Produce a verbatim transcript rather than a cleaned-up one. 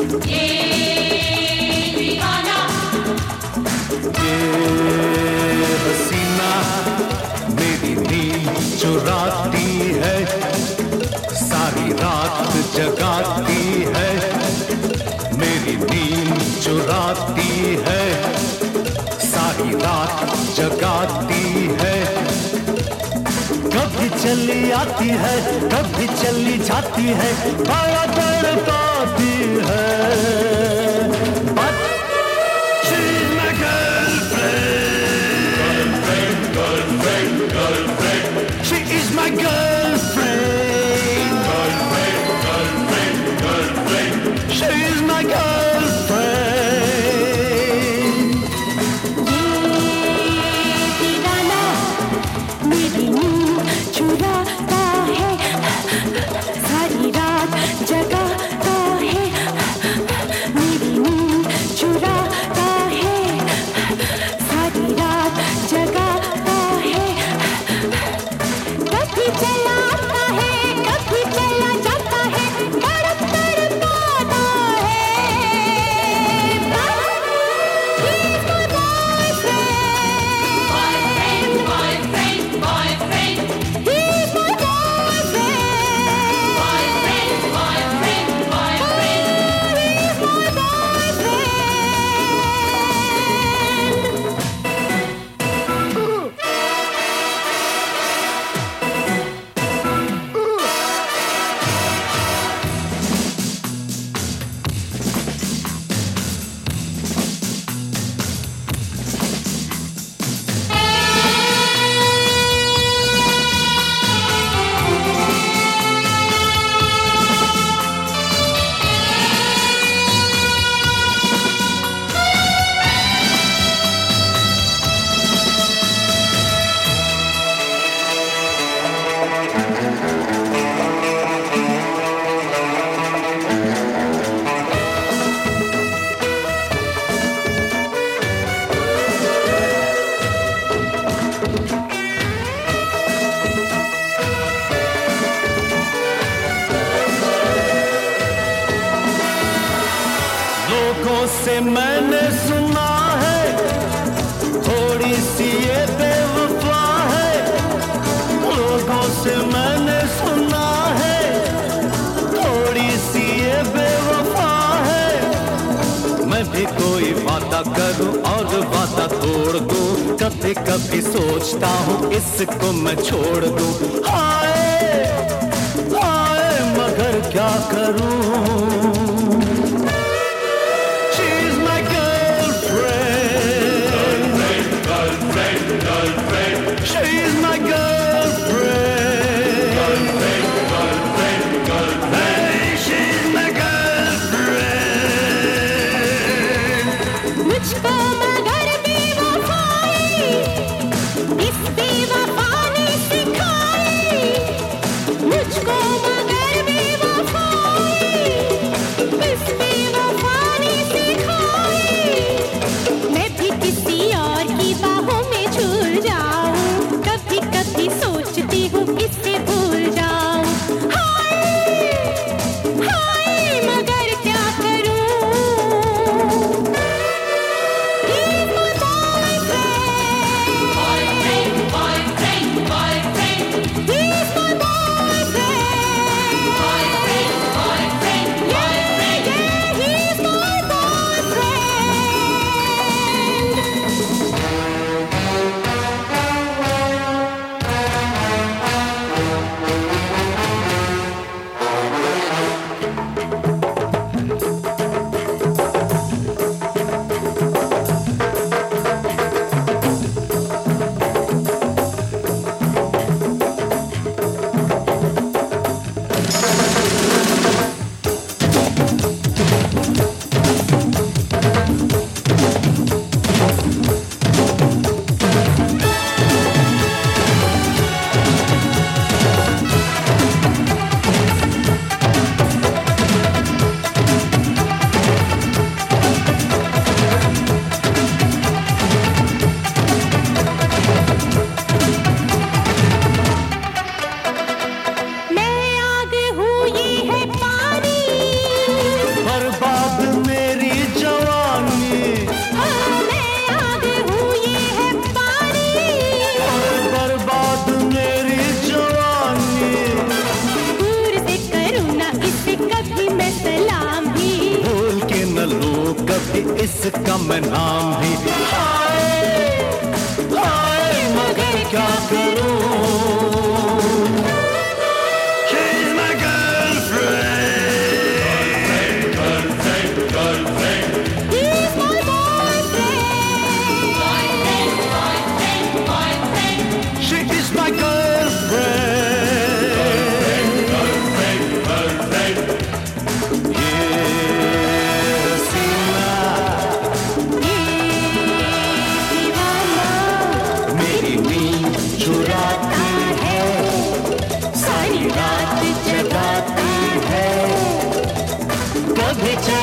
ये दीवाना, ये हसीना मेरी नींद चुराती है, सारी रात जगाती है, मेरी नींद चुराती है, सारी रात जगाती है। कभी चली आती है, कभी चली जाती है, बड़ा तड़पाती है। But she's my girlfriend, girlfriend, girlfriend, girlfriend. She is my girlfriend, girlfriend, girlfriend, girlfriend. She is my girlfriend. मेरी नींद चुराता है, सारी रात जगाता है, मेरी नींद चुराता है, सारी रात जगाता है। कभी चला आता है, कभी चला जाता है, तड़प तड़पाता है। boyfriend, boyfriend, boyfriend, He's my boyfriend, boyfriend, boyfriend, boyfriend. he's my लोगों से मैंने सुना है, थोड़ी सी ये बेवफा है। लोगों से मैंने सुना है, थोड़ी सी ये बेवफा है। मैं भी कोई वादा करूं और वादा तोड़ दूं, कभी कभी सोचता हूं इसको मैं छोड़ दूं। हाय हाय मगर क्या करूं। She's my girlfriend, girlfriend, girlfriend. She's my girlfriend, girlfriend, girlfriend, girlfriend. Hey, she's my girlfriend. मुझको मगर बेवफाई इस बेवफा ने सिखाई, मुझको मगर बेवफाई इसका मैं नाम भी हाय हाय मगर क्या करूं She's my girlfriend girlfriend girlfriend He's my boyfriend. Boyfriend, boyfriend, boyfriend. She is my girlfriend girlfriend girlfriend ये हसीना मेरी नींद चुराती है सारी रात जगाती है कभी